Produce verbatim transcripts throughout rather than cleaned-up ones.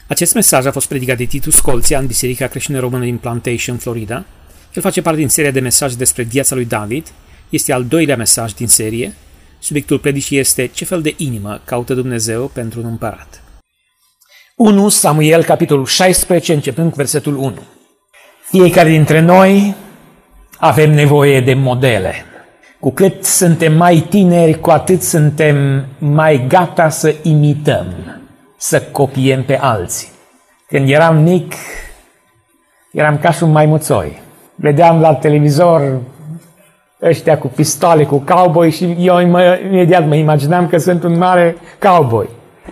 Acest mesaj a fost predicat de Titu Scolția în Biserica Creștină Română din Plantation, Florida. El face parte din seria de mesaje despre viața lui David. Este al doilea mesaj din serie. Subiectul predicii este ce fel de inimă caută Dumnezeu pentru un împărat. unu Samuel, capitolul șaisprezece, începând cu versetul unu. Fiecare dintre noi avem nevoie de modele. Cu cât suntem mai tineri, cu atât suntem mai gata să imităm, să copiem pe alții. Când eram mic, eram ca și un maimuțoi. Vedeam la televizor ăștia cu pistoale, cu cowboy și eu mă, imediat mă imaginam că sunt un mare cowboy.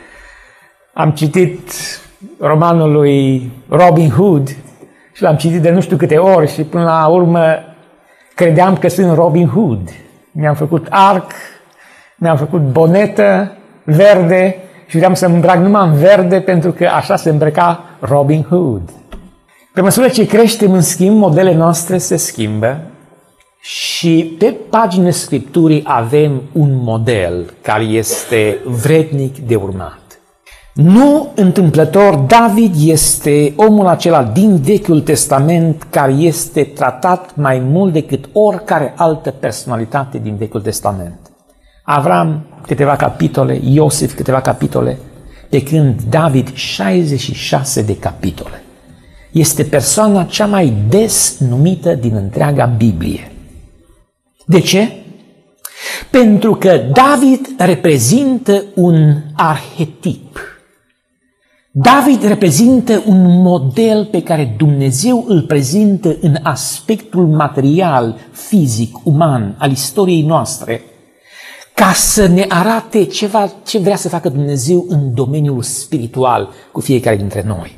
Am citit romanul lui Robin Hood și l-am citit de nu știu câte ori și până la urmă credeam că sunt Robin Hood. Mi-am făcut arc, mi-am făcut bonetă verde și vreau să îmbrac numai în verde pentru că așa se îmbrăca Robin Hood. Pe măsură ce creștem, în schimb, modelele noastre se schimbă și pe paginile Scripturii avem un model care este vrednic de urmat. Nu întâmplător, David este omul acela din Vechiul Testament care este tratat mai mult decât oricare altă personalitate din Vechiul Testament. Avram câteva capitole, Iosif câteva capitole, pe când David șaizeci și șase de capitole. Este persoana cea mai des numită din întreaga Biblie. De ce? Pentru că David reprezintă un arhetip. David reprezintă un model pe care Dumnezeu îl prezintă în aspectul material, fizic, uman al istoriei noastre, ca să ne arate ceva ce vrea să facă Dumnezeu în domeniul spiritual cu fiecare dintre noi.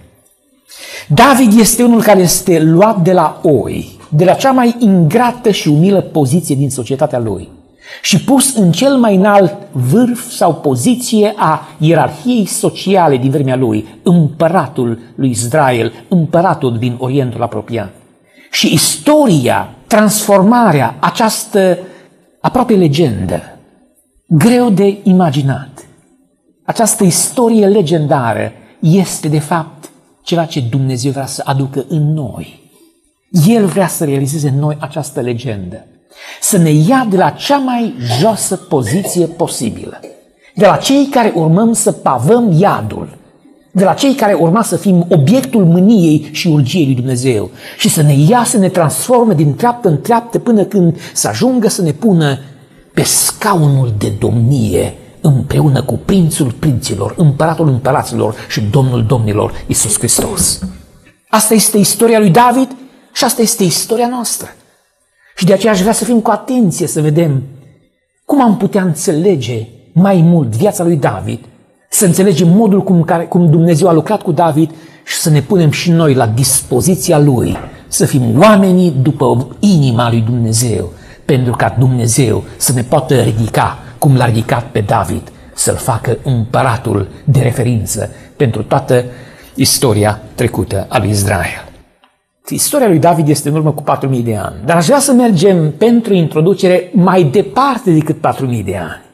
David este unul care este luat de la oi, de la cea mai ingrată și umilă poziție din societatea lui și pus în cel mai înalt vârf sau poziție a ierarhiei sociale din vremea lui, împăratul lui Israel, împăratul din Orientul apropiat. Și istoria, transformarea, această aproape legendă, greu de imaginat, această istorie legendară este de fapt ceva ce Dumnezeu vrea să aducă în noi. El vrea să realizeze în noi această legendă, să ne ia de la cea mai josă poziție posibilă, de la cei care urmăm să pavăm iadul, de la cei care urma să fim obiectul mâniei și urgiei lui Dumnezeu și să ne ia, să ne transforme din treaptă în treaptă până când să ajungă să ne pună pe scaunul de domnie împreună cu prințul prinților, împăratul împăraților și domnul domnilor, Iisus Hristos. Asta este istoria lui David și asta este istoria noastră. Și de aceea aș vrea să fim cu atenție să vedem cum am putea înțelege mai mult viața lui David, să înțelegem modul cum, care, cum Dumnezeu a lucrat cu David și să ne punem și noi la dispoziția lui, să fim oamenii după inima lui Dumnezeu, pentru ca Dumnezeu să ne poată ridica cum l-a ridicat pe David, să-l facă împăratul de referință pentru toată istoria trecută a lui Israel. Istoria lui David este în urmă cu patru mii de ani, dar aș vrea să mergem pentru introducere mai departe decât patru mii de ani.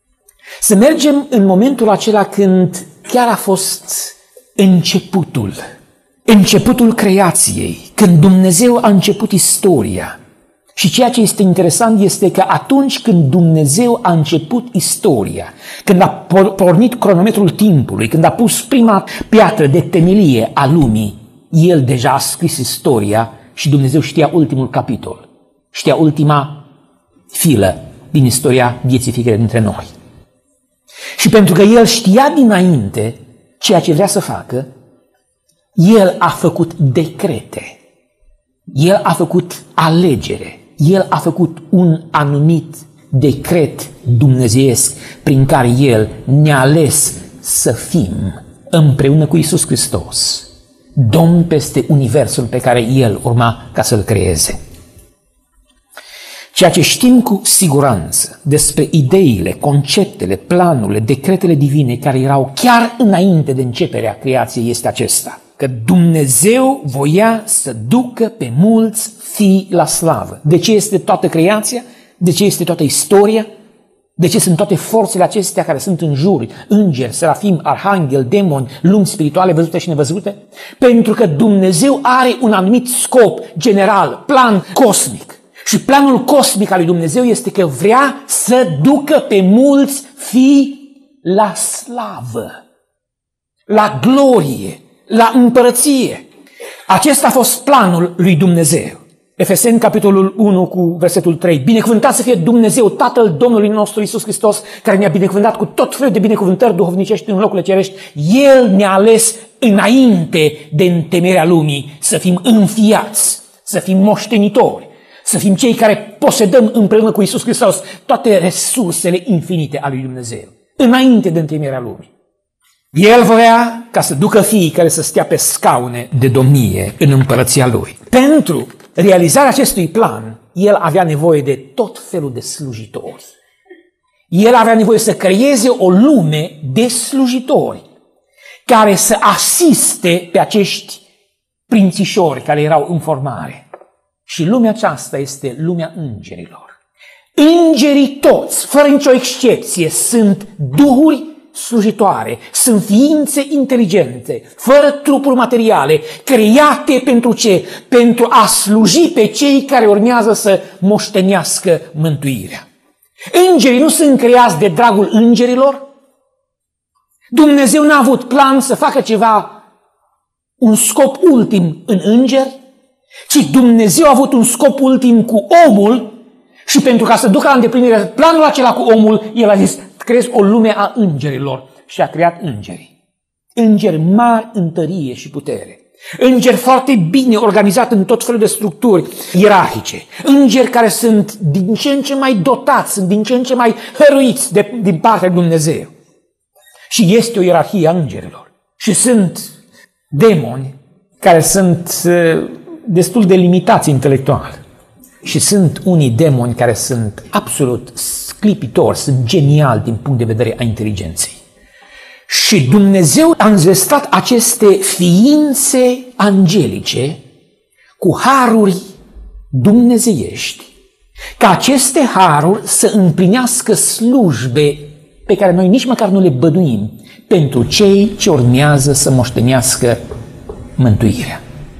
Să mergem în momentul acela când chiar a fost începutul, începutul creației, când Dumnezeu a început istoria. Și ceea ce este interesant este că atunci când Dumnezeu a început istoria, când a pornit cronometrul timpului, când a pus prima piatră de temelie a lumii, El deja a scris istoria și Dumnezeu știa ultimul capitol, știa ultima filă din istoria vieții fiecare dintre noi. Și pentru că El știa dinainte ceea ce vrea să facă, El a făcut decrete, El a făcut alegere, El a făcut un anumit decret dumnezeiesc prin care El ne-a ales să fim împreună cu Iisus Hristos Domn peste universul pe care El urma ca să-l creeze. Ceea ce știm cu siguranță despre ideile, conceptele, planurile, decretele divine care erau chiar înainte de începerea creației este acesta: că Dumnezeu voia să ducă pe mulți fii la slavă. De ce este toată creația? De ce este toată istoria? De ce sunt toate forțele acestea care sunt în jur, îngeri, serafim, arhanghel, demoni, lumi spirituale văzute și nevăzute? Pentru că Dumnezeu are un anumit scop general, plan cosmic. Și planul cosmic al lui Dumnezeu este că vrea să ducă pe mulți fii la slavă, la glorie, la împărăție. Acesta a fost planul lui Dumnezeu. Efeseni, capitolul unu, cu versetul trei. Binecuvântat să fie Dumnezeu, Tatăl Domnului nostru Iisus Hristos, care ne-a binecuvântat cu tot felul de binecuvântări duhovnicești în locurile cerești. El ne-a ales înainte de întemeierea lumii să fim înfiați, să fim moștenitori, să fim cei care posedăm împreună cu Iisus Hristos toate resursele infinite ale lui Dumnezeu, înainte de întemeierea lumii. El vrea ca să ducă fiii care să stea pe scaune de domnie în împărăția Lui. Pentru realizarea acestui plan, El avea nevoie de tot felul de slujitori. El avea nevoie să creeze o lume de slujitori care să asiste pe acești prințișori care erau în formare. Și lumea aceasta este lumea îngerilor. Îngerii toți, fără nicio excepție, sunt duhuri slujitoare, sunt ființe inteligente, fără trupuri materiale, create pentru ce? Pentru a sluji pe cei care urmează să moștenească mântuirea. Îngerii nu sunt creați de dragul îngerilor. Dumnezeu n-a avut plan să facă ceva, un scop ultim în îngeri, ci Dumnezeu a avut un scop ultim cu omul și pentru ca să ducă la îndeplinire planul acela cu omul, El a zis, creez o lume a îngerilor și a creat îngerii. Îngeri mari în tărie și putere. Îngeri foarte bine organizați în tot felul de structuri ierarhice. Îngeri care sunt din ce în ce mai dotați, sunt din ce în ce mai hăruiți de, din partea lui Dumnezeu. Și este o ierarhie a îngerilor. Și sunt demoni care sunt uh, destul de limitați intelectual. Și sunt unii demoni care sunt absolut sclipitori, sunt geniali din punct de vedere a inteligenței. Și Dumnezeu a înzestrat aceste ființe angelice cu haruri dumnezeiești, ca aceste haruri să împlinească slujbe pe care noi nici măcar nu le bănuim pentru cei ce urmează să moștenească mântuirea.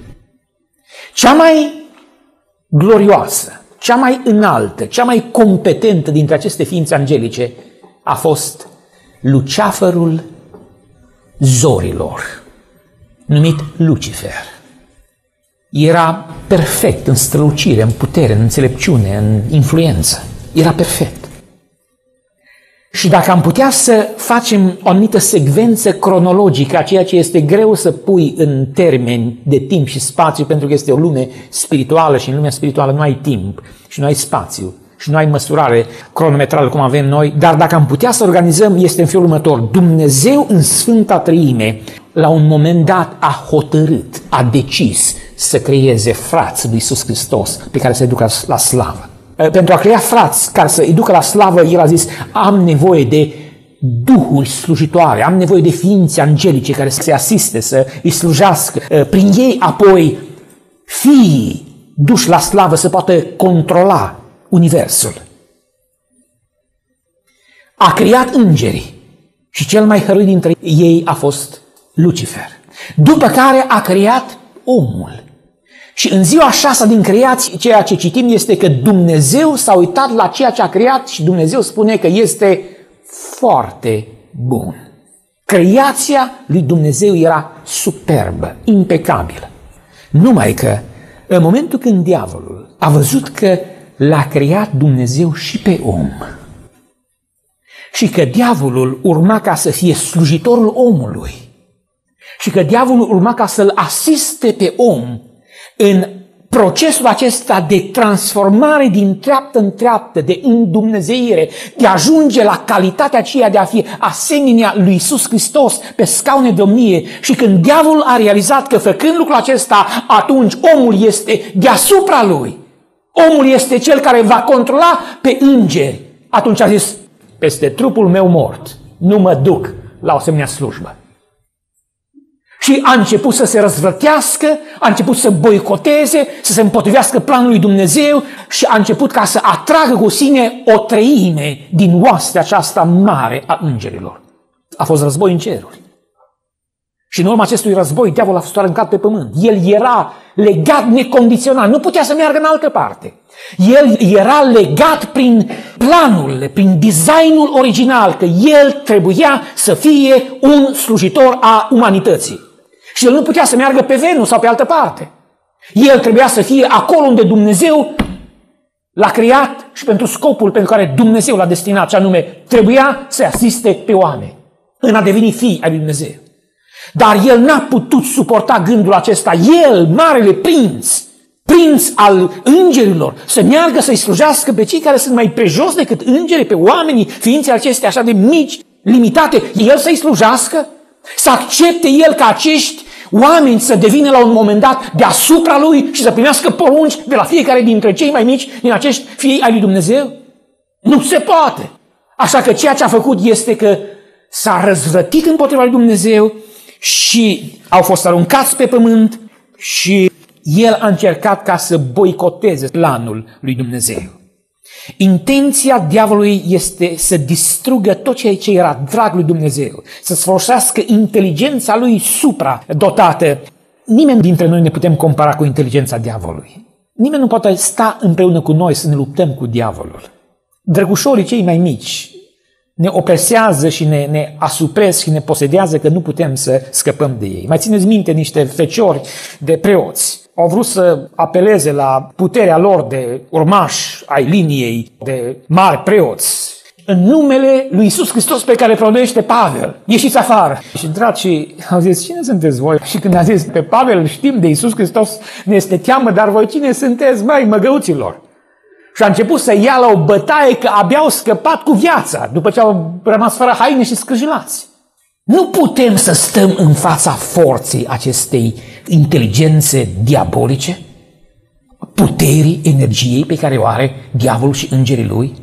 Cea mai glorioasă, cea mai înaltă, cea mai competentă dintre aceste ființe angelice a fost Luceafărul zorilor, numit Lucifer. Era perfect în strălucire, în putere, în înțelepciune, în influență. Era perfect. Și dacă am putea să facem o anumită secvență cronologică a ceea ce este greu să pui în termeni de timp și spațiu, pentru că este o lume spirituală și în lumea spirituală nu ai timp și nu ai spațiu și nu ai măsurare cronometrală cum avem noi, dar dacă am putea să organizăm, este în felul următor. Dumnezeu în Sfânta Treime, la un moment dat, a hotărât, a decis să creeze frați lui Iisus Hristos pe care să-i ducă la slavă. Pentru a crea frați care să-i ducă la slavă, El a zis, am nevoie de duhuri slujitoare, am nevoie de ființe angelice care să se asiste, să îi slujească. Prin ei apoi fiii duși la slavă să poată controla universul. A creat îngerii și cel mai hăruit dintre ei a fost Lucifer. După care a creat omul. Și în ziua a șasea din creație, ceea ce citim este că Dumnezeu s-a uitat la ceea ce a creat și Dumnezeu spune că este foarte bun. Creația lui Dumnezeu era superbă, impecabilă. Numai că în momentul când diavolul a văzut că l-a creat Dumnezeu și pe om și că diavolul urma ca să fie slujitorul omului și că diavolul urma ca să-l asiste pe om în procesul acesta de transformare din treaptă în treaptă, de îndumnezeire, de a ajunge la calitatea aceea de a fi asemenea lui Iisus Hristos pe scaune de domnie. Și când diavolul a realizat că făcând lucrul acesta, atunci omul este deasupra lui, omul este cel care va controla pe îngeri, atunci a zis, peste trupul meu mort nu mă duc la o asemenea slujbă. Și a început să se răzvrătească, a început să boicoteze, să se împotrivească planului Dumnezeu și a început ca să atragă cu sine o treime din oastea aceasta mare a îngerilor. A fost război în ceruri. Și în urma acestui război, diavolul a fost aruncat pe pământ. El era legat necondiționat, nu putea să meargă în altă parte. El era legat prin planul, prin designul original, că el trebuia să fie un slujitor a umanității. Și el nu putea să meargă pe Venus sau pe altă parte. El trebuia să fie acolo unde Dumnezeu l-a creat și pentru scopul pentru care Dumnezeu l-a destinat, și anume trebuia să asiste pe oameni în a deveni fii ai lui Dumnezeu. Dar el n-a putut suporta gândul acesta. El, marele prinț, prinț al îngerilor, să meargă să-i slujească pe cei care sunt mai prejos decât îngerii, pe oamenii, ființele acestea așa de mici, limitate, el să-i slujească? Să accepte el ca acești oameni să devină la un moment dat deasupra lui și să primească porunci de la fiecare dintre cei mai mici din acești fii ai lui Dumnezeu? Nu se poate! Așa că ceea ce a făcut este că s-a răzvrătit împotriva lui Dumnezeu și au fost aruncați pe pământ și el a încercat ca să boicoteze planul lui Dumnezeu. Intenția diavolului este să distrugă tot ceea ce era drag lui Dumnezeu, să-ți folosească inteligența lui supra-dotată. Nimeni dintre noi ne putem compara cu inteligența diavolului. Nimeni nu poate sta împreună cu noi să ne luptăm cu diavolul. Drăgușorii cei mai mici ne opresează și ne, ne asupresc și ne posedează că nu putem să scăpăm de ei. Mai țineți minte niște feciori de preoți. Au vrut să apeleze la puterea lor de urmași ai liniei de mari preoți. În numele lui Iisus Hristos pe care pronumește Pavel, ieșiți afară. Și dragii au zis, cine sunteți voi? Și când a zis, pe Pavel știm de Iisus Hristos, ne este teamă, dar voi cine sunteți, mai măgăuților? Și a început să ia la o bătaie că abia au scăpat cu viața, după ce au rămas fără haine și scârjilați. Nu putem să stăm în fața forței acestei inteligențe diabolice, puterii, energiei pe care o are diavolul și îngerii lui.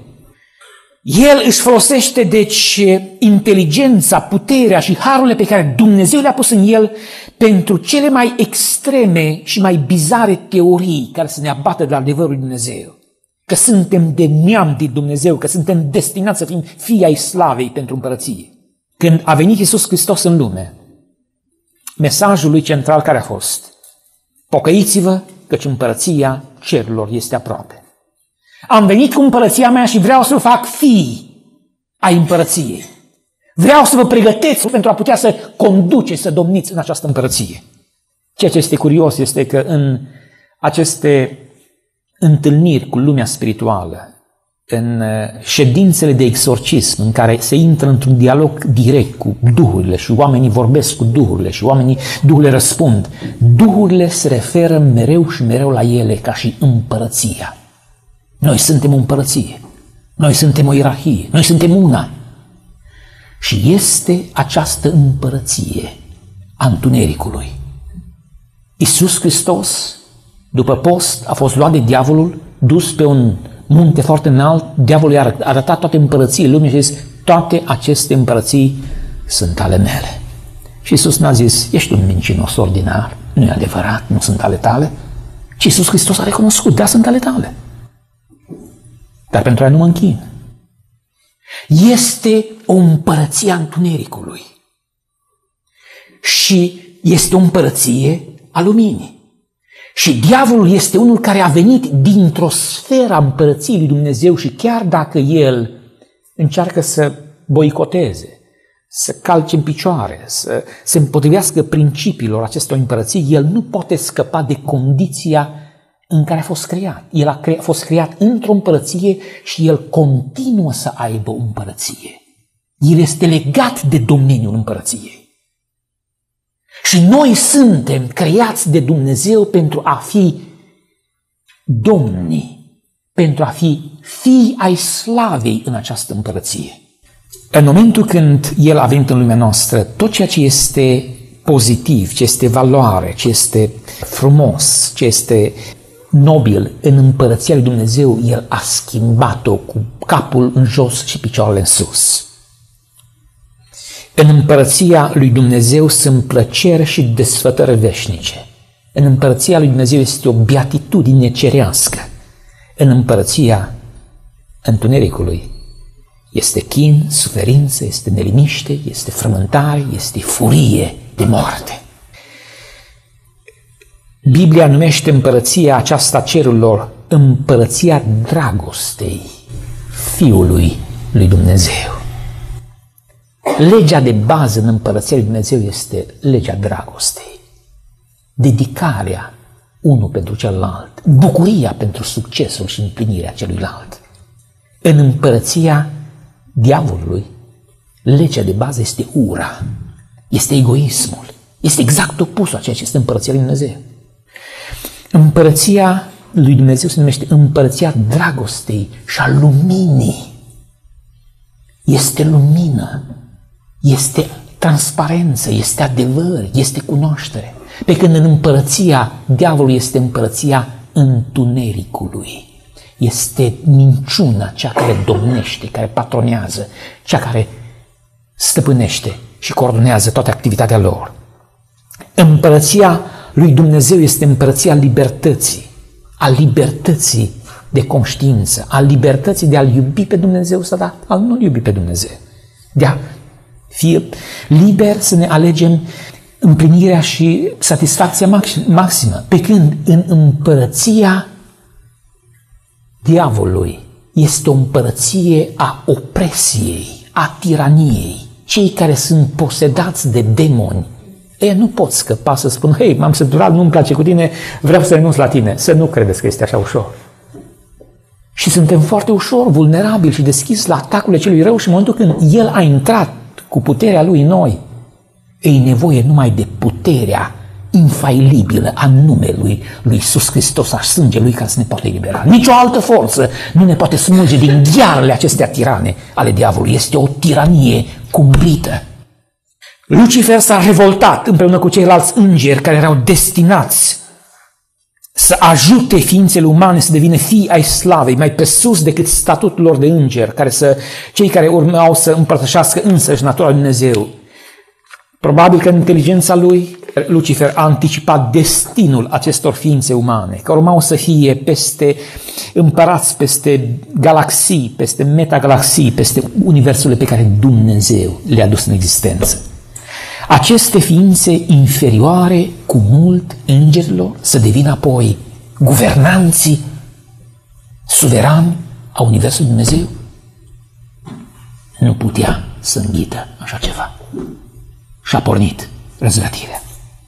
El își folosește, deci, inteligența, puterea și harurile pe care Dumnezeu le-a pus în el pentru cele mai extreme și mai bizare teorii care să ne abată de la adevărul lui Dumnezeu. Că suntem de neam din Dumnezeu, că suntem destinați să fim fii ai slavei pentru împărăție. Când a venit Iisus Hristos în lume, mesajul lui central care a fost: pocăiți-vă, căci împărăția cerurilor este aproape. Am venit cu împărăția mea și vreau să vă fac fii ai împărăției. Vreau să vă pregăteți pentru a putea să conduceți, să domniți în această împărăție. Ceea ce este curios este că în aceste întâlniri cu lumea spirituală, în ședințele de exorcism în care se intră într-un dialog direct cu duhurile și oamenii vorbesc cu duhurile și oamenii, duhurile răspund, duhurile se referă mereu și mereu la ele ca și împărăția. Noi suntem o împărăție, noi suntem o ierarhie, noi suntem una. Și este această împărăție a întunericului. Iisus Hristos, după post, a fost luat de diavolul, dus pe un munte foarte înalt, diavolul i-a arătat toate împărățiile lumii și a zis, toate aceste împărății sunt ale mele. Și Iisus n-a zis, ești un mincinos ordinar, nu e adevărat, nu sunt ale tale. Și Iisus Hristos a recunoscut, da, sunt ale tale. Dar pentru aia nu mă închin. Este o împărăție a întunericului. Și este o împărăție a luminii. Și diavolul este unul care a venit dintr-o sferă a împărăției lui Dumnezeu și chiar dacă el încearcă să boicoteze, să calce în picioare, să se împotrivească principiilor acestor împărății, el nu poate scăpa de condiția în care a fost creat. El a, cre- a fost creat într-o împărăție și el continuă să aibă o împărăție. El este legat de domeniul împărăției. Și noi suntem creați de Dumnezeu pentru a fi domni, pentru a fi fii ai slavei în această împărăție. În momentul când El a venit în lumea noastră, tot ceea ce este pozitiv, ce este valoare, ce este frumos, ce este nobil în împărăția lui Dumnezeu, El a schimbat-o cu capul în jos și picioarele în sus. În împărăția lui Dumnezeu sunt plăceri și desfătări veșnice. În împărăția lui Dumnezeu este o beatitudine cerească. În împărăția întunericului este chin, suferință, este neliniște, este frământare, este furie de moarte. Biblia numește împărăția aceasta cerurilor împărăția dragostei Fiului lui Dumnezeu. Legea de bază în împărăția lui Dumnezeu este legea dragostei. Dedicarea unul pentru celălalt, bucuria pentru succesul și împlinirea celuilalt. În împărăția diavolului, legea de bază este ura, este egoismul, este exact opusul a ceea ce este împărăția lui Dumnezeu. Împărăția lui Dumnezeu se numește împărăția dragostei și a luminii. Este lumină, este transparență, este adevăr, este cunoaștere. Pe când în împărăția diavolului este împărăția întunericului. Este minciuna cea care domnește, care patronează, cea care stăpânește și coordonează toată activitatea lor. Împărăția lui Dumnezeu este împărăția libertății, a libertății de conștiință, a libertății de a-L iubi pe Dumnezeu sau de a nu-L iubi pe Dumnezeu. De a fi liber să ne alegem împlinirea și satisfacția maximă. Pe când în împărăția diavolului este o împărăție a opresiei, a tiraniei. Cei care sunt posedați de demoni, ei nu pot scăpa să spună, hei, m-am săturat, nu-mi place cu tine, vreau să renunț la tine. Să nu credeți că este așa ușor. Și suntem foarte ușor, vulnerabili și deschiși la atacurile celui rău și în momentul când el a intrat cu puterea lui în noi, e nevoie numai de puterea infailibilă a numelui lui Iisus Hristos, a sângelui, ca să ne poată elibera. Nici o altă forță nu ne poate smulge din ghearele acestea tirane ale diavolului. Este o tiranie cumplită. Lucifer s-a revoltat împreună cu ceilalți îngeri care erau destinați să ajute ființele umane să devină fii ai slavei, mai pe sus decât statutul lor de înger, care să, cei care urmau să împărtășească însăși natura lui Dumnezeu. Probabil că în inteligența lui, Lucifer a anticipat destinul acestor ființe umane, că urmau să fie peste împărați, peste galaxii, peste metagalaxii, peste universurile pe care Dumnezeu le-a dus în existență. Aceste ființe inferioare, cu mult îngerilor, să devină apoi guvernanții suverani a Universului Dumnezeu? Nu putea să înghită așa ceva. Și a pornit răzvrătirea.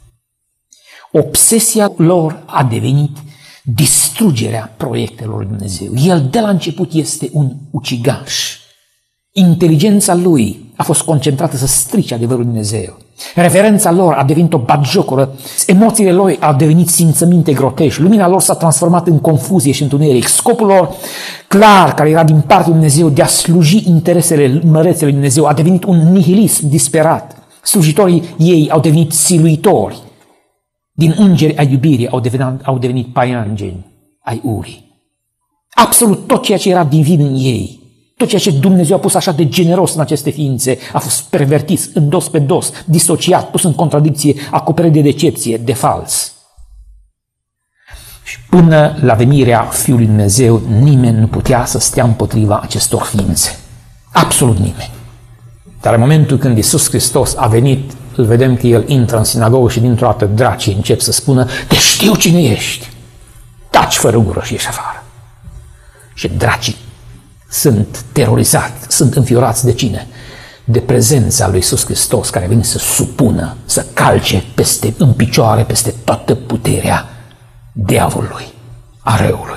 Obsesia lor a devenit distrugerea proiectelor lui Dumnezeu. El de la început este un ucigaș. Inteligența lui a fost concentrată să strice adevărul lui Dumnezeu. Reverența lor a devenit o batjocură, emoțiile lor au devenit simțăminte grotești, lumina lor s-a transformat în confuzie și întuneric. Scopul lor clar, care era din partea lui Dumnezeu, de a sluji interesele mărețe lui Dumnezeu, a devenit un nihilism disperat. Slujitorii ei au devenit siluitori. Din îngeri ai iubirii au devenit, au devenit paiangeni ai urii. Absolut tot ceea ce era divin în ei, tot ceea ce Dumnezeu a pus așa de generos în aceste ființe, a fost pervertit în dos pe dos, disociat, pus în contradicție, acoperit de decepție, de fals. Și până la venirea Fiului Dumnezeu, nimeni nu putea să stea împotriva acestor ființe. Absolut nimeni. Dar în momentul când Iisus Hristos a venit, îl vedem că El intră în sinagogă și dintr-o dată dracii încep să spună, te știu cine ești, taci fără gură și ieși afară. Și dracii sunt terorizați, sunt înfiorați de cine? De prezența lui Iisus Hristos, care a venit să supună, să calce peste, în picioare peste toată puterea diavolului, a răului.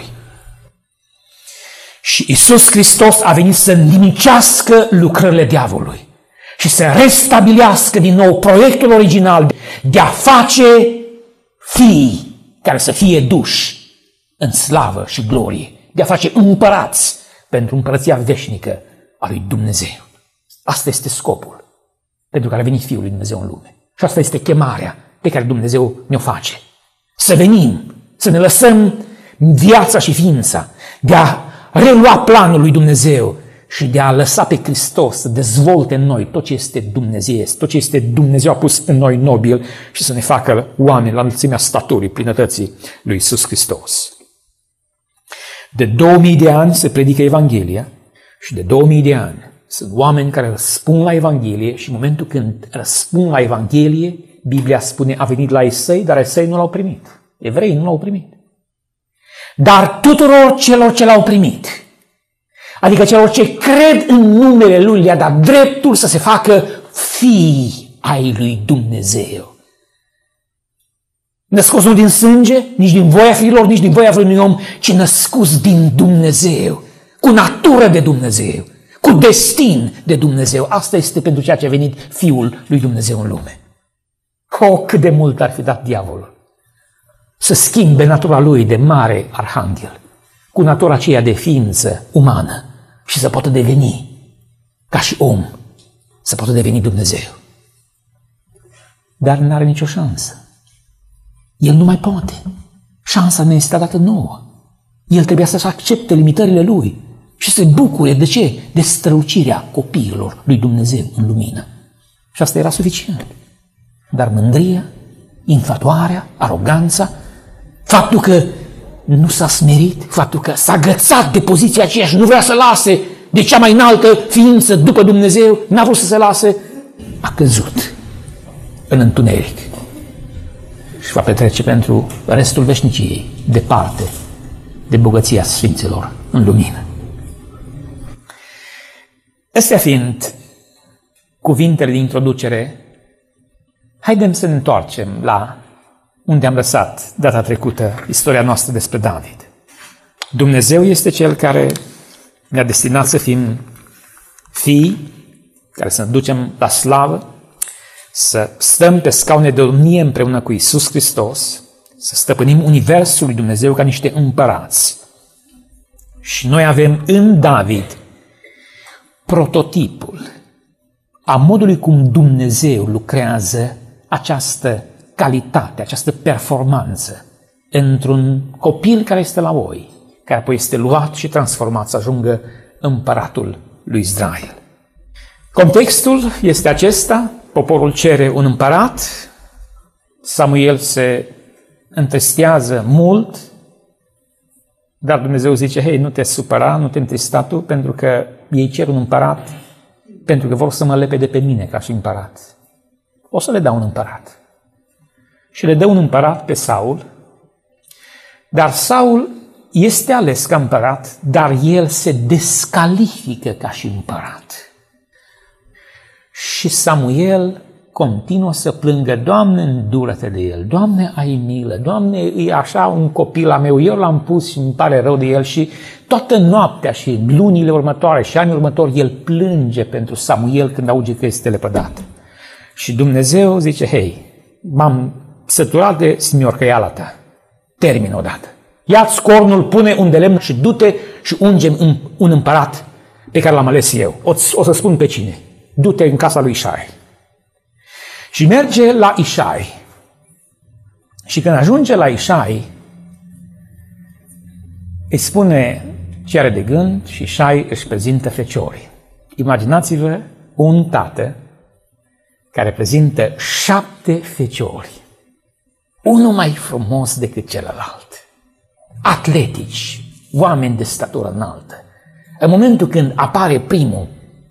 Și Iisus Hristos a venit să nimicească lucrările diavolului și să restabilească din nou proiectul original de a face fii care să fie duși în slavă și glorie, de a face împărați pentru împărăția veșnică a lui Dumnezeu. Asta este scopul pentru care a venit Fiul lui Dumnezeu în lume. Și asta este chemarea pe care Dumnezeu ne-o face. Să venim, să ne lăsăm viața și ființa de a relua planul lui Dumnezeu și de a lăsa pe Hristos să dezvolte în noi tot ce este dumnezeiesc, tot ce este Dumnezeu a pus în noi nobil și să ne facă oameni la înălțimea staturii, plinătății lui Iisus Hristos. De două mii de ani se predică Evanghelia și de două mii de ani sunt oameni care răspund la Evanghelie și în momentul când răspund la Evanghelie, Biblia spune a venit la Esei, dar Esei nu l-au primit. Evreii nu l-au primit. Dar tuturor celor ce l-au primit, adică celor ce cred în numele Lui, le-a dat dreptul să se facă fii ai lui Dumnezeu. Născuți nu din sânge, nici din voia fiilor, nici din voia vreunui om, ci născuți din Dumnezeu, cu natură de Dumnezeu, cu destin de Dumnezeu. Asta este pentru ceea ce a venit Fiul lui Dumnezeu în lume. O, cât de mult ar fi dat diavolul să schimbe natura lui de mare arhanghel cu natura aceea de ființă umană și să poată deveni ca și om, să poată deveni Dumnezeu. Dar nu are nicio șansă. El nu mai poate. Șansa ne este dată nouă. El trebuia să-și accepte limitările lui și să se bucure de ce? De strălucirea copiilor lui Dumnezeu în lumină. Și asta era suficient. Dar mândria, infatuarea, aroganța, faptul că nu s-a smerit, faptul că s-a agățat de poziția aceea și nu vrea să lase de cea mai înaltă ființă după Dumnezeu, n-a vrut să se lase, a căzut în întuneric și va petrece pentru restul veșniciei departe de bogăția sfinților în lumină. Astea fiind cuvintele de introducere, haidem să ne întoarcem la unde am lăsat data trecută istoria noastră despre David. Dumnezeu este Cel care ne-a destinat să fim fii, care să ne ducem la slavă, să stăm pe scaune de domnie împreună cu Iisus Hristos, să stăpânim universul lui Dumnezeu ca niște împărați. Și noi avem în David prototipul a modului cum Dumnezeu lucrează această calitate, această performanță într-un copil care este la voi, care apoi este luat și transformat să ajungă împăratul lui Israel. Contextul este acesta: poporul cere un împărat, Samuel se întristează mult, dar Dumnezeu zice, hei, nu te supăra, nu te întrista tu, pentru că ei cer un împărat, pentru că vor să mă lepede pe mine ca și împărat. O să le dau un împărat. Și le dă un împărat pe Saul, dar Saul este ales ca împărat, dar el se descalifică ca și împărat. Și Samuel continuă să plângă, Doamne, îndură-te de el, Doamne, ai milă, Doamne, e așa un copil al meu, eu l-am pus și îmi pare rău de el. Și toată noaptea și lunile următoare și anii următori, el plânge pentru Samuel când auge că este lepădat. Și Dumnezeu zice, hei, m-am săturat de smiorcăiala ta, termină odată. Ia-ți cornul, pune un de lemn și du-te și unge un împărat pe care l-am ales eu. O, o să spun pe cine. Du-te în casa lui Ișai. Și merge la Ișai. Și când ajunge la Ișai, îi spune ce are de gând și Ișai își prezintă feciorii. Imaginați-vă un tată care prezintă șapte feciori. Unul mai frumos decât celălalt. Atletici, oameni de statură înaltă. În momentul când apare primul,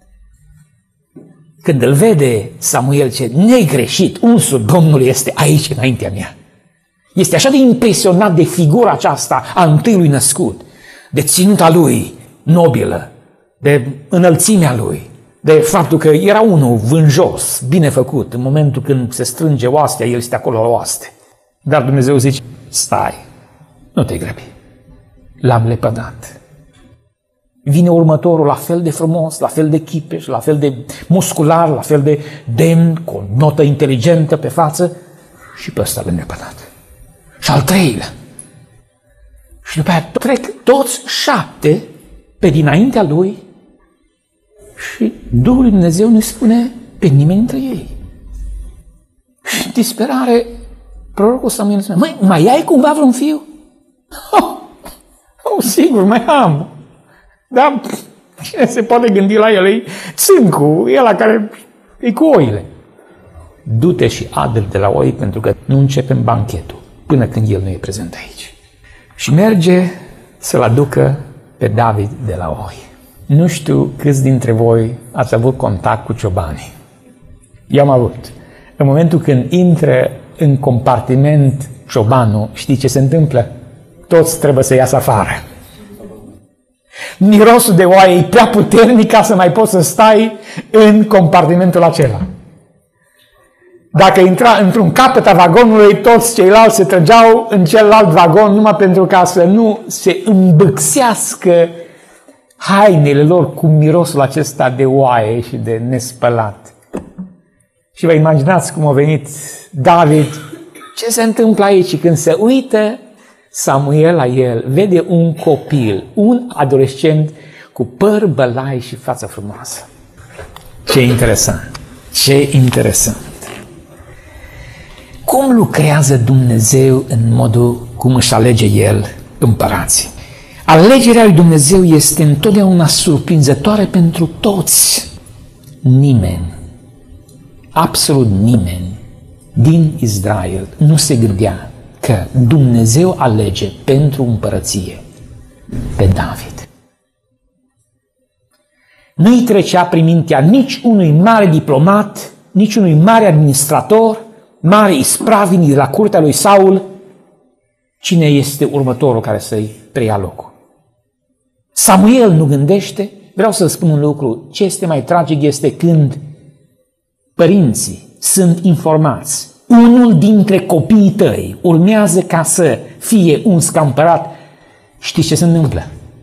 când îl vede Samuel, ce negreșit, unsul Domnului este aici înaintea mea. Este așa de impresionat de figura aceasta a întâiului născut, de ținuta lui nobilă, de înălțimea lui, de faptul că era unul vânjos, bine făcut. În momentul când se strânge oastea, el este acolo la oaste. Dar Dumnezeu zice, stai, nu te grăbi, l-am lepădat. Vine următorul la fel de frumos, la fel de chipeș, la fel de muscular, la fel de demn, cu o notă inteligentă pe față și pe ăsta l-am lepădat. Și al treilea. Și după aia trec toți șapte pe dinaintea lui și Duhul lui Dumnezeu ne spune pe nimeni dintre ei. Și disperare, prorocul Samuel spune, măi, mai ai cumva vreun fiu? Oh, oh, sigur, mai am. Dar Cine se poate gândi la el? E țâncul, ăla care e cu oile. Du-te și adă-l de la oi pentru că nu începem banchetul până când el nu e prezent aici. Și merge să-l aducă pe David de la oi. Nu știu câți dintre voi ați avut contact cu ciobanii. Eu am avut. În momentul când intră în compartiment ciobanul, știi ce se întâmplă? Toți trebuie să iasă afară. Mirosul de oaie e prea puternic ca să mai poți să stai în compartimentul acela. Dacă intra într-un capăt a vagonului, toți ceilalți se trăgeau în celălalt vagon numai pentru ca să nu se îmbâxească hainele lor cu mirosul acesta de oaie și de nespălat. Și vă imaginați cum a venit David, ce se întâmplă aici? Când se uită Samuel la el, vede un copil, un adolescent cu păr bălai și față frumoasă. Ce interesant! Ce interesant! Cum lucrează Dumnezeu în modul cum își alege El împărații? Alegerea lui Dumnezeu este întotdeauna surprinzătoare pentru toți. Nimeni, absolut nimeni din Israel nu se gândea că Dumnezeu alege pentru împărăție pe David. Nu-i trecea prin mintea nici unui mare diplomat, nici unui mare administrator, mare ispravnic de la curtea lui Saul, cine este următorul care să-i preia locul. Samuel nu gândește. Vreau să spun un lucru. Ce este mai tragic este când părinții sunt informați. Unul dintre copiii tăi urmează ca să fie un împărat. Știți ce se întâmplă?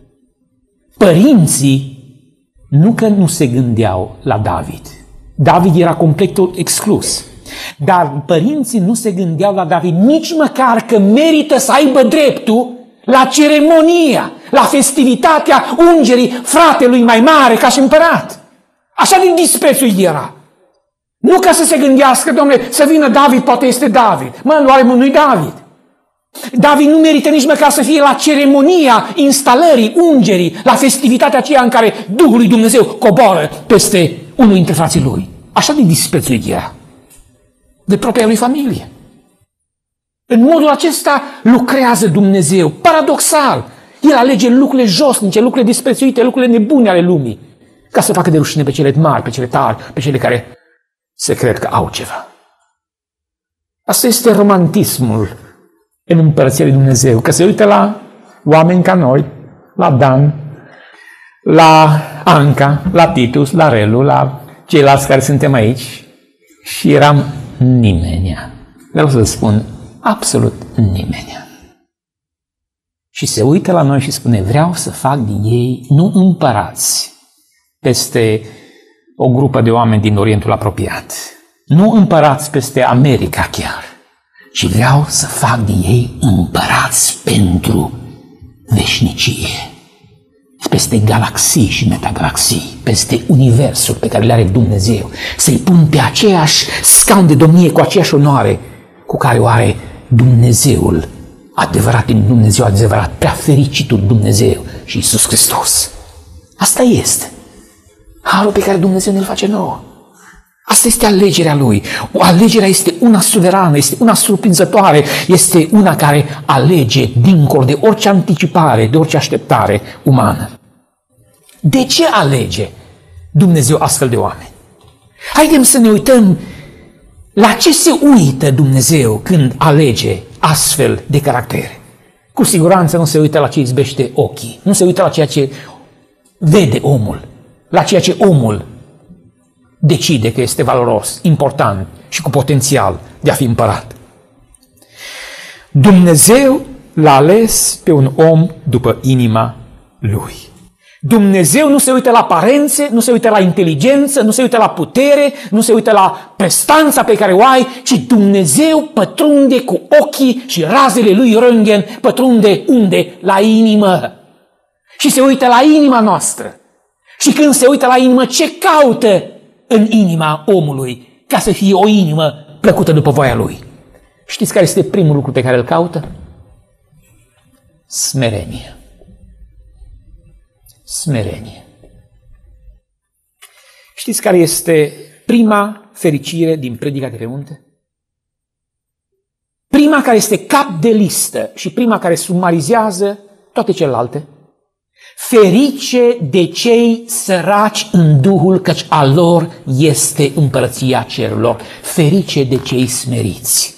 Părinții nu că nu se gândeau la David. David era complet exclus. Dar părinții nu se gândeau la David nici măcar că merită să aibă dreptul la ceremonia, la festivitatea ungerii fratelui mai mare ca și împărat. Așa din disprețul era. Nu ca să se gândească, domnule, să vină David, poate este David. Mă, nu nu-i David. David nu merită nici măcar să fie la ceremonia instalării ungerii, la festivitatea aceea în care Duhul lui Dumnezeu coboară peste unul dintre frații lui. Așa din disprețul era. De propria lui familie. În modul acesta lucrează Dumnezeu. Paradoxal. El alege lucrurile josnice, lucrurile disprețuite, lucrurile nebune ale lumii, ca să facă de rușine pe cele mari, pe cele tari, pe cele care se cred că au ceva. Asta este romantismul în împărăția lui Dumnezeu. Că se uită la oameni ca noi, la Dan, la Anca, la Titus, la Relu, la ceilalți care suntem aici și eram nimenea. Vreau să spun absolut nimenea. Și se uită la noi și spune, vreau să fac din ei nu împărați peste o grupă de oameni din Orientul apropiat. Nu împărați peste America chiar, ci vreau să fac din ei împărați pentru veșnicie. Peste galaxii și metagalaxii, peste universul pe care le are Dumnezeu, să-i pun pe aceeași scaun de domnie cu aceeași onoare cu care o are Dumnezeul adevărat, din Dumnezeu adevărat, prea fericitul Dumnezeu și Iisus Hristos. Asta este harul pe care Dumnezeu ne-l face nouă. Asta este alegerea Lui. O alegerea este una suverană, este una surprinzătoare, este una care alege dincolo de orice anticipare, de orice așteptare umană. De ce alege Dumnezeu astfel de oameni? Haidem să ne uităm la ce se uită Dumnezeu când alege astfel de caractere. Cu siguranță nu se uită la ce izbește ochii, nu se uită la ceea ce vede omul, la ceea ce omul decide că este valoros, important și cu potențial de a fi împărat. Dumnezeu l-a ales pe un om după inima lui. Dumnezeu nu se uită la aparențe, nu se uită la inteligență, nu se uită la putere, nu se uită la prestanța pe care o ai, ci Dumnezeu pătrunde cu ochii și razele lui röntgen, pătrunde unde? La inimă. Și se uită la inima noastră. Și când se uită la inimă, ce caută în inima omului ca să fie o inimă plăcută după voia lui? Știți care este primul lucru pe care îl caută? Smerenie. Smerenie. Știți care este prima fericire din Predica de pe munte? Prima care este cap de listă și prima care sumarizează toate celelalte. Ferice de cei săraci în Duhul, căci a lor este împărăția cerurilor. Ferice de cei smeriți.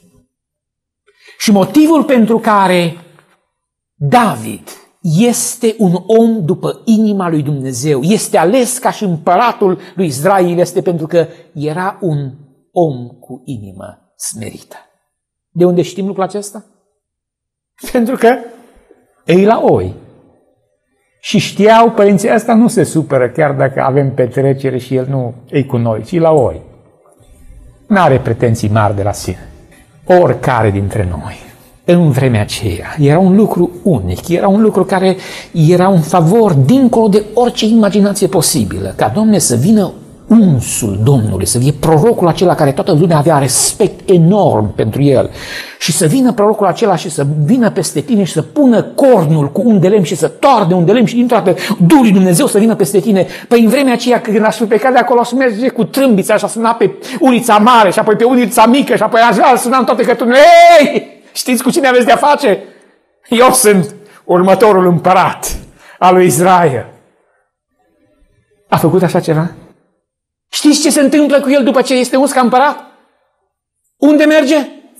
Și motivul pentru care David este un om după inima lui Dumnezeu, este ales ca și împăratul lui Israel, este pentru că era un om cu inimă smerită. De unde știm lucrul acesta? Pentru că ei la oi. Și știau, părinții ăsta nu se supără chiar dacă avem petrecere și el nu e cu noi, ci la oi. N-are pretenții mari de la sine. Oricare dintre noi, în vremea aceea, era un lucru unic, era un lucru care era un favor dincolo de orice imaginație posibilă, ca Domnule să vină unsul Domnului, să fie prorocul acela care toată lumea avea respect enorm pentru el și să vină prorocul acela și să vină peste tine și să pună cornul cu un de lemn și să toarde un de lemn și dintr-o dată Duhul Dumnezeu să vină peste tine. Păi în vremea aceea când aș fi plecat de acolo, aș merge cu trâmbița și aș suna pe ulița mare și apoi pe ulița mică și apoi aș suna în toate căturile. Ei! Știți cu cine aveți de-a face? Eu sunt următorul împărat al lui Israel. A făcut așa ceva? Știți ce se întâmplă cu el după ce este uns ca împărat? Unde merge?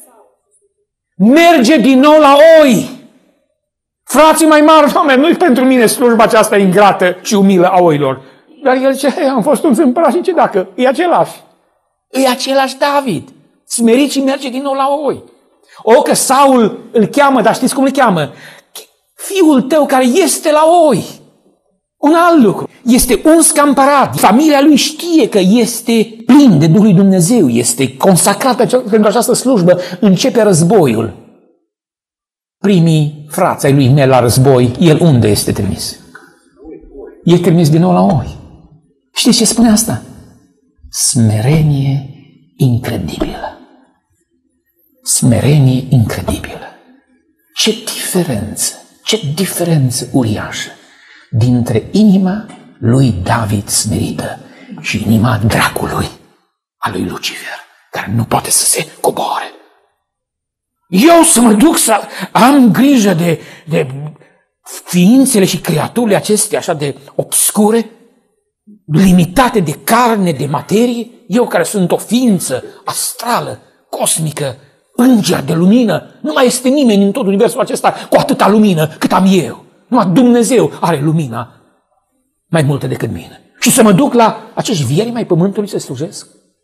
Merge din nou la oi. Frații mai mari, Doamne, nu-i pentru mine slujba aceasta ingrată și umilă a oilor. Dar el zice, am fost un împărat și ce dacă? E același. E același David. Smerit și merge din nou la oi. O, că Saul îl cheamă, dar știți cum îl cheamă? Fiul tău care este la oi. Un alt lucru. Este uns ca împărat. Familia lui știe că este plin de Duhul Dumnezeu, este consacrat pentru această slujbă. Începe războiul. Primii frați ai lui merg la război, el unde este trimis? E trimis din nou la oi. Știți ce spune asta? Smerenie incredibilă. Smerenie incredibilă. Ce diferență, ce diferență uriașă dintre inima lui David smerită și inima dracului, a lui Lucifer, care nu poate să se coboare. Eu să mă duc să am grijă de, de ființele și creaturile acestea așa de obscure, limitate de carne, de materie, eu care sunt o ființă astrală, cosmică, înger de lumină, nu mai este nimeni în tot universul acesta cu atâta lumină cât am eu. Numai Dumnezeu are lumina mai multă decât mine. Și să mă duc la acești vieri mai pământului să slujesc?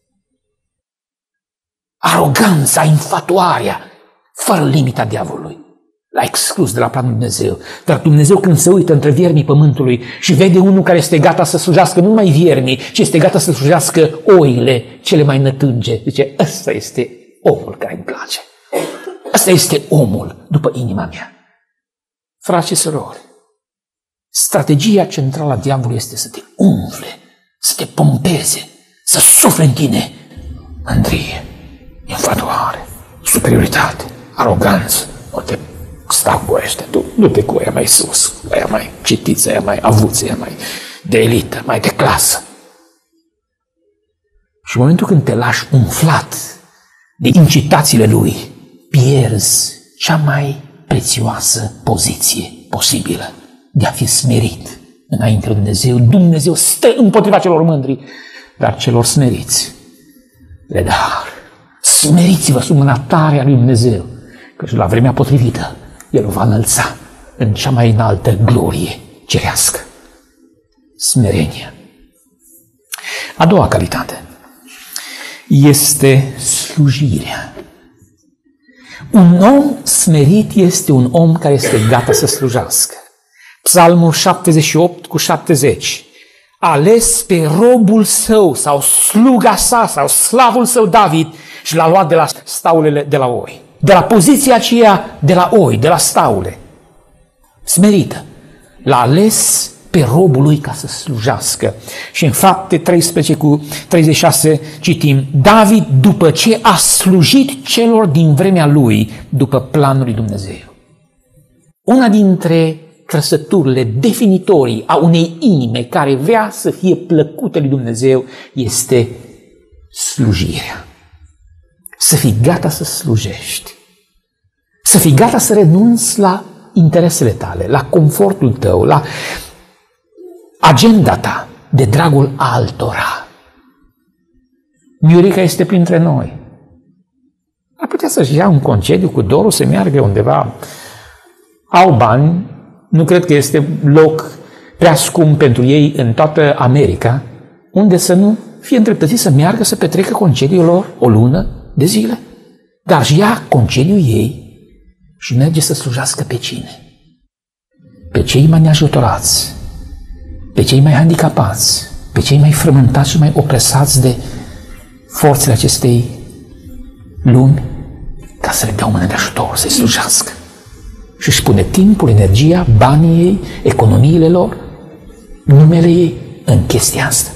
Aroganța, infatuarea, fără limita diavolului. L-a exclus de la planul Dumnezeu. Dar Dumnezeu când se uită între viermii pământului și vede unul care este gata să slujească nu numai viermii, ci este gata să slujească oile cele mai nătânge, zice, ăsta este omul care îmi place. Ăsta este omul după inima mea. Frați și surori, strategia centrală a diavolului este să te umfle, să te pompeze, să sufle în tine mândrie, infatuare, superioritate, aroganță. O te stau cu ăștia, tu du-te cu aia mai sus, aia mai citiți, aia mai avuți, aia mai de elită, mai de clasă. Și în momentul când te lași umflat de incitațiile lui, pierzi cea mai prețioasă poziție posibilă de a fi smerit înainte de Dumnezeu. Dumnezeu stă împotriva celor mândri, dar celor smeriți le dar. Smeriți-vă sub mâna tare a lui Dumnezeu, căci la vremea potrivită El o va înălța în cea mai înaltă glorie cerească. Smerenia. A doua calitate este slujirea. Un om smerit este un om care este gata să slujească. Psalmul șaptezeci și opt cu șaptezeci. Ales pe robul său sau sluga sa sau slavul său David și l-a luat de la staulele de la oi. De la poziția aceea de la oi, de la staule. Smerită. L-a ales pe robul lui ca să slujească. Și în Fapte treisprezece cu treizeci și șase citim, David după ce a slujit celor din vremea lui, după planul lui Dumnezeu. Una dintre trăsăturile definitorii a unei inime care vrea să fie plăcută lui Dumnezeu este slujirea. Să fii gata să slujești. Să fii gata să renunți la interesele tale, la confortul tău, la agenda ta de dragul altora. Miurica este printre noi. Ar putea să-și ia un concediu cu dorul să meargă undeva. Au bani, nu cred că este loc prea scump pentru ei în toată America, unde să nu fie îndreptățit să meargă să petrecă concediul lor o lună de zile. Dar își ia concediul ei și merge să slujească pe cine? Pe cei mai neajutorați, pe cei mai handicapați, pe cei mai frământați și mai opresați de forțele acestei lumi, ca să le dea o mână de ajutor, să-i slujească. Și își pune timpul, energia, banii ei, economiile lor, numele ei în chestia asta.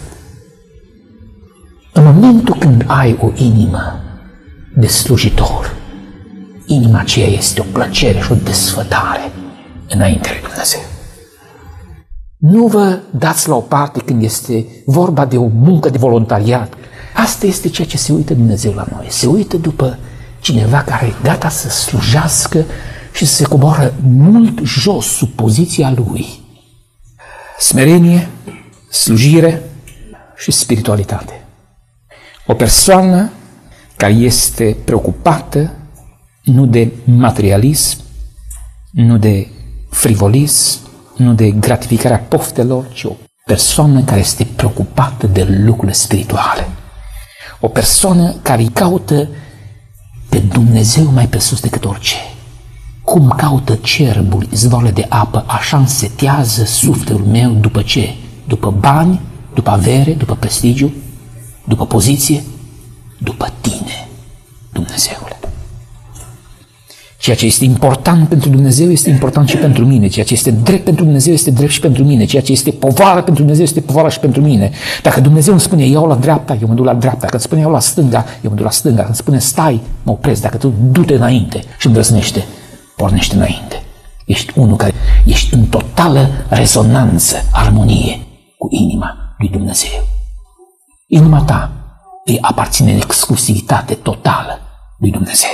În momentul când ai o inimă de slujitor, inima aceea este o plăcere și o desfătare înainte lui Dumnezeu. Nu vă dați la o parte când este vorba de o muncă de voluntariat. Asta este ceea ce se uită Dumnezeu la noi. Se uită după cineva care e gata să slujească și să se coboară mult jos sub poziția lui. Smerenie, slujire și spiritualitate. O persoană care este preocupată nu de materialism, nu de frivolism, nu de gratificarea poftelor, ci o persoană care este preocupată de lucrurile spirituale. O persoană care îi caută pe Dumnezeu mai presus decât orice. Cum caută cerbul izvoarele de apă, așa însetează sufletul meu după ce? După bani, după avere, după prestigiu, după poziție, după tine, Dumnezeule. Ceea ce este important pentru Dumnezeu este important și pentru mine. Ceea ce este drept pentru Dumnezeu este drept și pentru mine. Ceea ce este povară pentru Dumnezeu este povară și pentru mine. Dacă Dumnezeu îmi spune iau la dreapta, eu mă duc la dreapta. Dacă îmi spune iau la stânga, eu mă duc la stânga. Dacă îmi spune stai, mă opresc. Dacă tu du-te înainte și îndrăznește, pornește înainte. Ești unul care ești în totală rezonanță, armonie cu inima lui Dumnezeu. Inima ta îi aparține în exclusivitate totală lui Dumnezeu.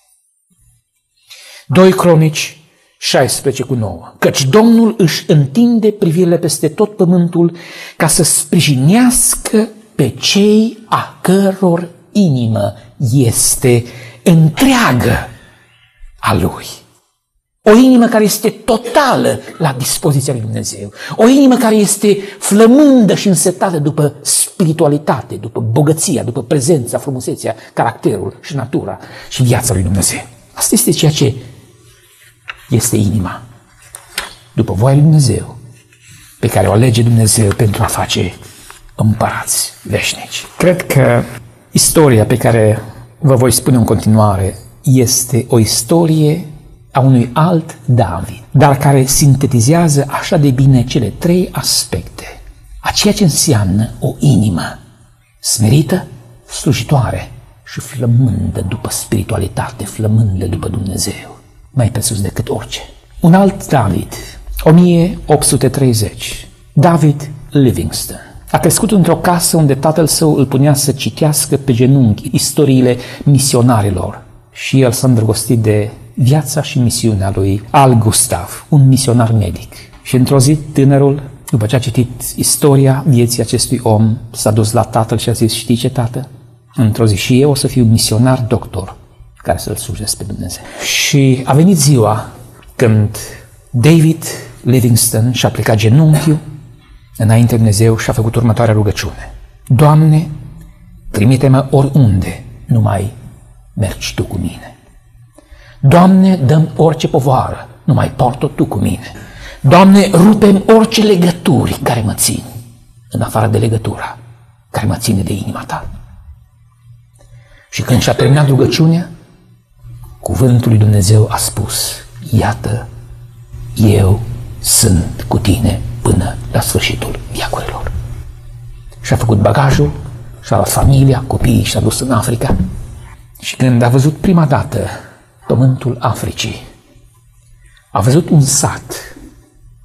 doi Cronici șaisprezece cu nouă. Căci Domnul își întinde privirile peste tot pământul ca să sprijinească pe cei a căror inimă este întreagă a Lui. O inimă care este totală la dispoziția lui Dumnezeu. O inimă care este flămândă și însetată după spiritualitate, după bogăția, după prezența, frumusețea, caracterul și natura și viața lui Dumnezeu. Asta este ceea ce este inima, după voia lui Dumnezeu, pe care o alege Dumnezeu pentru a face împărați veșnici. Cred că istoria pe care vă voi spune în continuare este o istorie a unui alt David, dar care sintetizează așa de bine cele trei aspecte a ceea ce înseamnă o inimă smerită, slujitoare și flămândă după spiritualitate, flămândă după Dumnezeu, mai presus decât orice. Un alt David, o mie opt sute treizeci, David Livingstone. A crescut într-o casă unde tatăl său îl punea să citească pe genunchi istoriile misionarilor și el s-a îndrăgostit de viața și misiunea lui Al Gustav, un misionar medic. Și într-o zi, tânărul, după ce a citit istoria vieții acestui om, s-a dus la tatăl și a zis, știi ce, tată? Într-o zi și eu o să fiu misionar doctor care să-L slujesc pe Dumnezeu. Și a venit ziua când David Livingstone și-a plecat genunchiul înainte de Dumnezeu și a făcut următoarea rugăciune. Doamne, trimite-mă oriunde, numai mergi Tu cu mine. Doamne, dă-mi orice povară, numai port-o Tu cu mine. Doamne, rupe-mi orice legături care mă țin, în afară de legătura care mă ține de inima Ta. Și când și-a terminat rugăciunea, cuvântul lui Dumnezeu a spus, iată, eu sunt cu tine până la sfârșitul veacurilor. Și-a făcut bagajul, și-a luat familia, copiii, și-a dus în Africa. Și când a văzut prima dată pământul Africii, a văzut un sat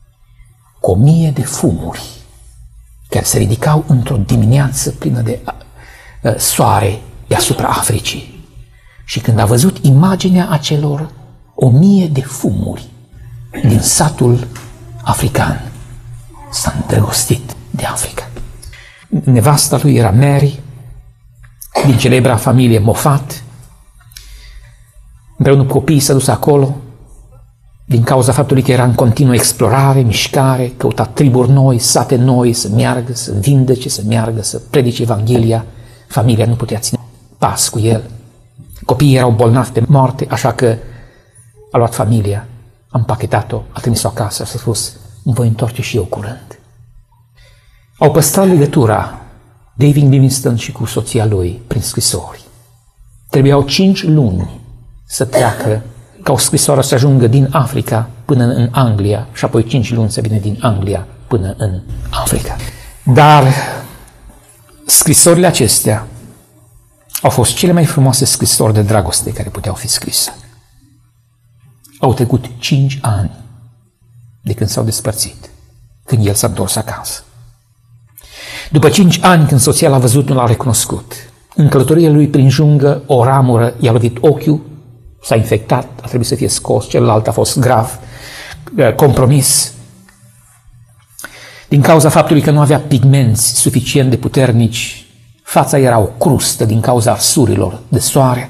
cu o mie de fumuri care se ridicau într-o dimineață plină de uh, soare deasupra Africii. Și când a văzut imaginea acelor o mie de fumuri din satul african, s-a îndrăgostit de Africa. Nevasta lui era Mary, din celebra familie Moffat. Împreună cu copiii s-a dus acolo, din cauza faptului că era în continuă explorare, mișcare, căuta triburi noi, sate noi, să meargă, să vindece, să meargă, să predice Evanghelia. Familia nu putea ține pas cu el. Copiii erau bolnavi de moarte, așa că a luat familia, a împachetat-o, a trimis-o acasă, s-a spus, îmi voi întoarce și eu curând. Au păstrat legătura David Livingstone și cu soția lui prin scrisori. Trebuiau cinci luni să treacă ca o scrisoare să ajungă din Africa până în Anglia și apoi cinci luni să vină din Anglia până în Africa. Dar scrisorile acestea au fost cele mai frumoase scrisori de dragoste care puteau fi scrise. Au trecut cinci ani de când s-au despărțit, când el s-a întors acasă. După cinci ani, când soția l-a văzut, nu l-a recunoscut. În călătoria lui prin jungă, o ramură i-a lovit ochiul, s-a infectat, a trebuit să fie scos, celălalt a fost grav, compromis. Din cauza faptului că nu avea pigmenți suficient de puternici, fața era o crustă din cauza arsurilor de soare.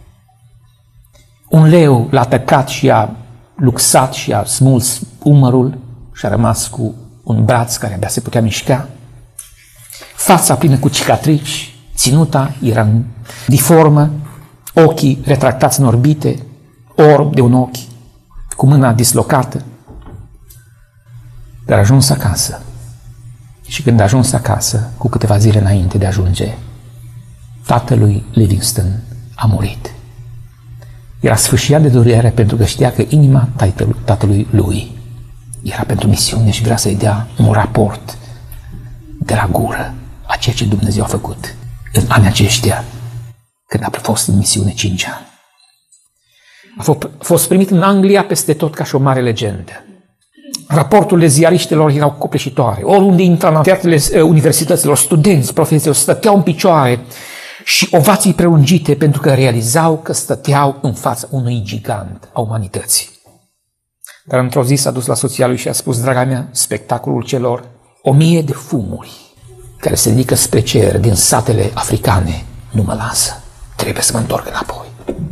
Un leu l-a atacat și a luxat și a smuls umărul și a rămas cu un braț care abia se putea mișca. Fața plină cu cicatrici, ținuta era diformă, ochii retractați în orbite, orb de un ochi, cu mâna dislocată. Dar a ajuns acasă. Și când a ajuns acasă, cu câteva zile înainte de a ajunge, tatălui Livingstone a murit. Era sfâșiat de durere pentru că știa că inima tatălui lui era pentru misiune și vrea să-i dea un raport de la gură a ceea ce Dumnezeu a făcut în anii aceștia, când a fost în misiune cinci ani. A fost primit în Anglia peste tot ca și o mare legendă. Raporturile ziariștilor erau copleșitoare. Oriunde intra în teatrele universităților, studenți, profesori stăteau în picioare și ovații prelungite pentru că realizau că stăteau în fața unui gigant a umanității. Dar într-o zi s-a dus la soția lui și a spus, draga mea, spectacolul celor o mie de fumuri care se ridică spre cer din satele africane nu mă lasă. Trebuie să mă întorc înapoi.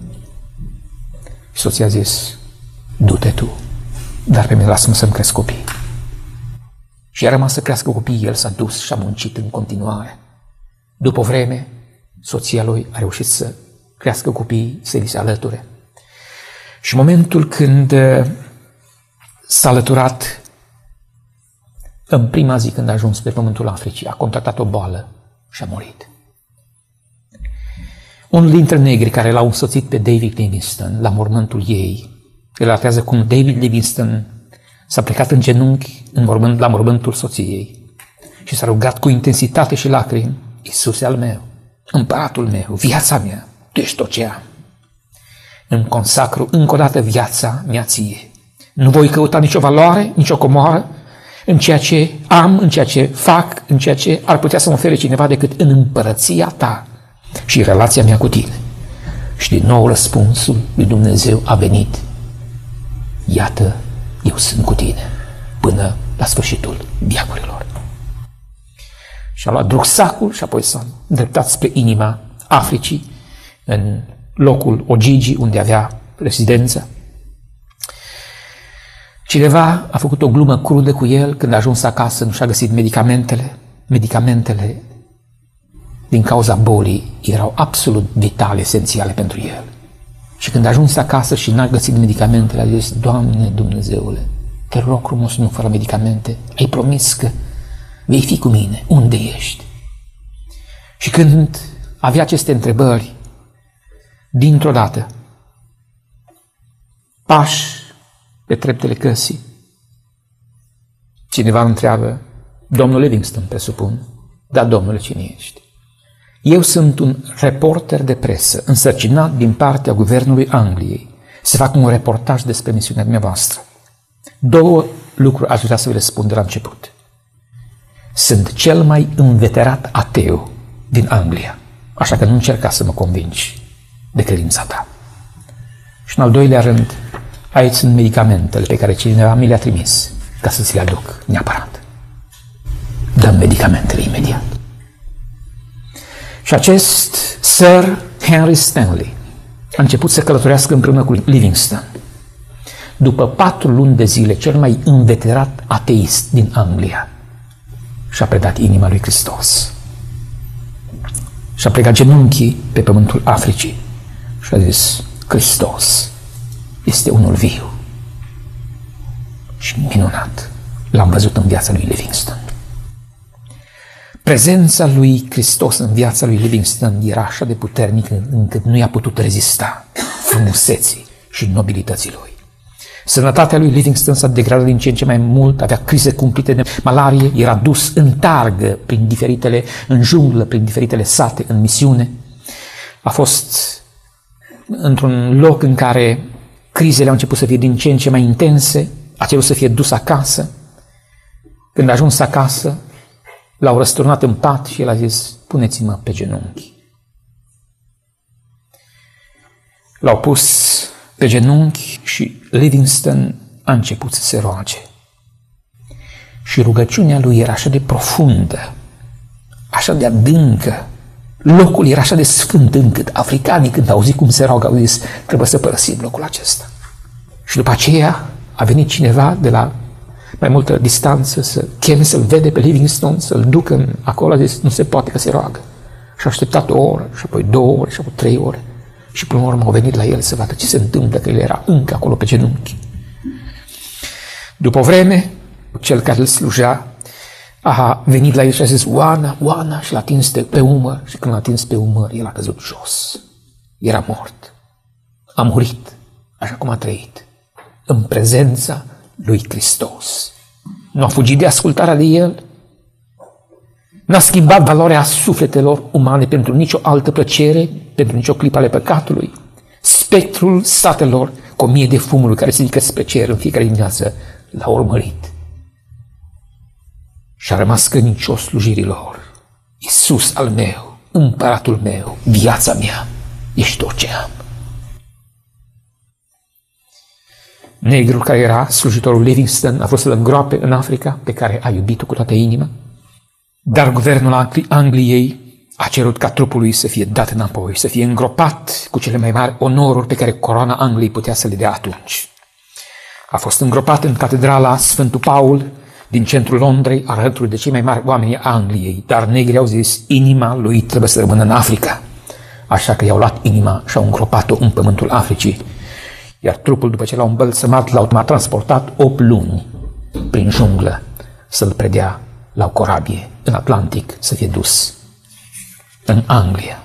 Și soția a zis, du-te tu, dar pe mine lasă-mă să-mi cresc copii. Și a rămas să crească copiii, el s-a dus și a muncit în continuare. După o vreme, soția lui a reușit să crească copiii, să li se alăture. Și în momentul când s-a alăturat, în prima zi când a ajuns pe pământul Africii, a contractat o boală și a murit. Unul dintre negri care l-au însoțit pe David Livingstone la mormântul ei, relatează cum David Livingstone s-a plecat în genunchi în mormânt, la mormântul soției și s-a rugat cu intensitate și lacrimi, Iisuse al meu, împăratul meu, viața mea, tu ești tot ce am. Îmi consacru încă o dată viața mea ție. Nu voi căuta nicio valoare, nicio comoară în ceea ce am, în ceea ce fac, în ceea ce ar putea să-mi ofere cineva decât în împărăția ta și relația mea cu tine. Și din nou răspunsul lui Dumnezeu a venit. Iată, eu sunt cu tine până la sfârșitul veacurilor. Și a luat rucsacul și apoi s-a îndreptat spre inima Africii, în locul Ojiji, unde avea rezidență. Cineva a făcut o glumă crudă cu el când a ajuns acasă, nu și-a găsit medicamentele. Medicamentele, din cauza bolii, erau absolut vitale, esențiale pentru el. Și când a ajuns acasă și n-a găsit medicamentele, a zis, Doamne Dumnezeule, te rog frumos, nu fără medicamente, ai promis că vei fi cu mine, unde ești? Și când avea aceste întrebări, dintr-o dată, pași pe treptele căsii, cineva întreabă, domnul Livingstone, presupun, da, domnule, cine ești? Eu sunt un reporter de presă, însărcinat din partea guvernului Angliei, să fac un reportaj despre misiunea dumneavoastră. Două lucruri aș vrea să vi le spun de la început. Sunt cel mai înveterat ateu din Anglia, așa că nu încerca să mă convingi de credința ta. Și în al doilea rând, aici sunt medicamentele pe care cineva mi le-a trimis ca să ți le aduc neapărat. Dăm medicamentele imediat. Și acest Sir Henry Stanley a început să călătorească împreună cu Livingstone. După patru luni de zile, cel mai înveterat ateist din Anglia și-a predat inima lui Hristos. Și-a plecat genunchii pe pământul Africii și a zis: Hristos este unul viu. Și minunat, l-am văzut în viața lui Livingstone. Prezența lui Hristos în viața lui Livingstone era așa de puternică încât nu i-a putut rezista frumuseții și nobilității lui. Sănătatea lui Livingstone s-a degradat din ce în ce mai mult, avea crize cumplite de malarie, era dus în targă prin diferitele, în junglă, prin diferitele sate, în misiune. A fost într-un loc în care crizele au început să fie din ce în ce mai intense, a cerut să fie dus acasă. Când a ajuns acasă, l-au răsturnat în pat și el a zis: puneți-mă pe genunchi. L-au pus pe genunchi și Livingstone a început să se roage. Și rugăciunea lui era așa de profundă, așa de adâncă, locul era așa de sfânt încât africanii, când au auzit cum se roagă, au zis: trebuie să părăsim locul acesta. Și după aceea a venit cineva de la mai multă distanță să cheme, să-l vede pe Livingstone, să-l ducă acolo. A zis: nu se poate, că se roagă. Și a așteptat o oră, și apoi două ore, și apoi trei ore. Și până la urmă au venit la el să vadă ce se întâmplă, că el era încă acolo pe genunchi. După o vreme, cel care îl slujea a venit la el și a zis: Oana, Oana, și l-a atins pe umăr. Și când l-a atins pe umăr, el a căzut jos. Era mort. A murit, așa cum a trăit, în prezența lui Hristos. Nu a fugit de ascultarea de el, n-a schimbat valoarea sufletelor umane pentru nicio altă plăcere, pentru nicio clipă ale păcatului. Spectrul satelor cu o mie de fumuri care se ridică spre cer în fiecare dimineață l-a urmărit și a rămas credincios slujirii lor. Iisus al meu, împăratul meu, viața mea, ești tot ce am. Negrul care era slujitorul Livingstone a vrut să-l îngroape în Africa, pe care a iubit-o cu toată inima, dar guvernul Angliei a cerut ca trupul lui să fie dat înapoi, să fie îngropat cu cele mai mari onoruri pe care coroana Angliei putea să le dea atunci. A fost îngropat în catedrala Sfântul Paul din centrul Londrei, alături de cei mai mari oameni ai Angliei, dar negrii au zis: inima lui trebuie să rămână în Africa. Așa că i-au luat inima și au îngropat-o în pământul Africii. Iar trupul, după ce l-au îmbălsămat, l-au transportat opt luni prin junglă să-l predea la o corabie în Atlantic, să fie dus în Anglia.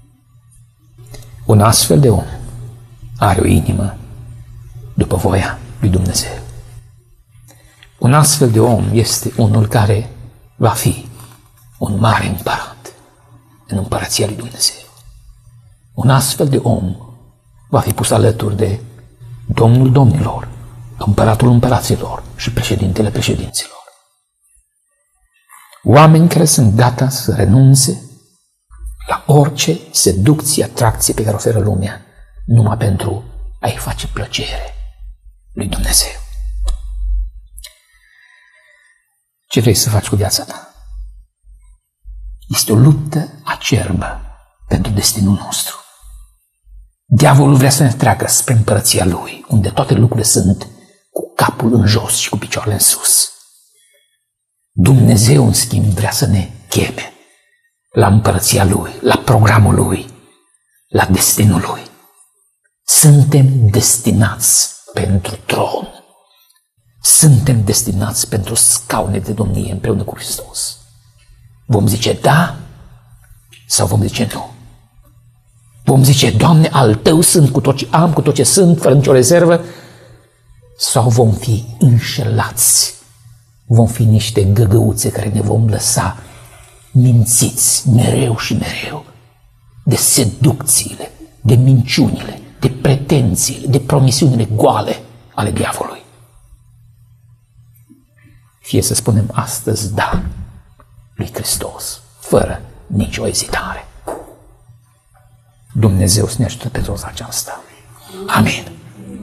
Un astfel de om are o inimă după voia lui Dumnezeu. Un astfel de om este unul care va fi un mare împărat în împărăția lui Dumnezeu. Un astfel de om va fi pus alături de Domnul domnilor, împăratul împăraților și președintele președinților. Oameni care sunt gata să renunțe la orice seducție, atracție pe care oferă lumea, numai pentru a-i face plăcere lui Dumnezeu. Ce vrei să faci cu viața ta? Este o luptă acerbă pentru destinul nostru. Diavolul vrea să ne treacă spre împărăția lui, unde toate lucrurile sunt cu capul în jos și cu picioarele în sus. Dumnezeu, în schimb, vrea să ne cheme la împărăția lui, la programul lui, la destinul lui. Suntem destinați pentru tron. Suntem destinați pentru scaune de domnie împreună cu Hristos. Vom zice da sau vom zice nu? Vom zice: Doamne, al Tău sunt, cu tot ce am, cu tot ce sunt, fără nicio rezervă? Sau vom fi înșelați? Vom fi niște găgăuțe care ne vom lăsa mințiți mereu și mereu de seducțiile, de minciunile, de pretențiile, de promisiunile goale ale diavolului. fie să spunem astăzi da lui Hristos, fără nicio ezitare. Dumnezeu să ne ajute pe toți aceasta. Amin.